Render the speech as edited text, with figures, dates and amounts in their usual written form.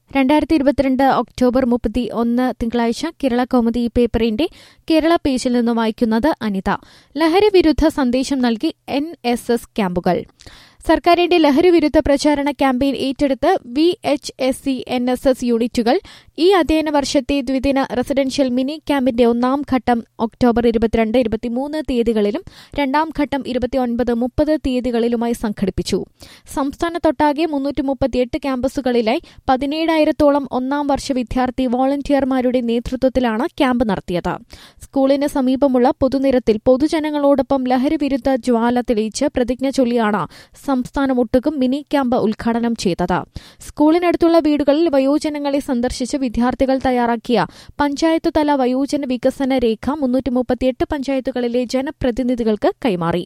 2022 October 31 തിങ്കളാഴ്ച കേരള കൗമുദി പേപ്പറിന്റെ കേരള പേജിൽ നിന്ന് വായിക്കുന്നത് അനിത. ലഹരി വിരുദ്ധ സന്ദേശം നൽകി NSS ക്യാമ്പുകൾ. സർക്കാരിന്റെ ലഹരിവിരുദ്ധ പ്രചാരണ ക്യാമ്പയിൻ ഏറ്റെടുത്ത് VHSC NSS യൂണിറ്റുകൾ ഈ അധ്യയന വർഷത്തെ ദ്വിദിന റെസിഡൻഷ്യൽ മിനി ക്യാമ്പിന്റെ ഒന്നാം ഘട്ടം ഒക്ടോബർ 22-23 തീയതികളിലും രണ്ടാം ഘട്ടം 29-30 തീയതികളിലുമായി സംഘടിപ്പിച്ചു. സംസ്ഥാനത്തൊട്ടാകെ 338 ക്യാമ്പസുകളിലായി 17,000-ഓളം ഒന്നാം വർഷ വിദ്യാർത്ഥി വോളണ്ടിയർമാരുടെ നേതൃത്വത്തിലാണ് ക്യാമ്പ് നടത്തിയത്. സ്കൂളിന് സമീപമുള്ള പൊതുനിരത്തിൽ പൊതുജനങ്ങളോടൊപ്പം ലഹരിവിരുദ്ധ ജ്വാല തെളിയിച്ച് പ്രതിജ്ഞ ചൊല്ലിയാണ് സംസ്ഥാനമൊട്ടുക്കും മിനി ക്യാമ്പ് ഉദ്ഘാടനം ചെയ്തത്. സ്കൂളിനടുത്തുള്ള വീടുകളിൽ വയോജനങ്ങളെ സന്ദർശിച്ച് വിദ്യാർത്ഥികൾ തയ്യാറാക്കിയ പഞ്ചായത്ത് തല വയോജന വികസന രേഖ 338 പഞ്ചായത്തുകളിലെ ജനപ്രതിനിധികൾക്ക് കൈമാറി.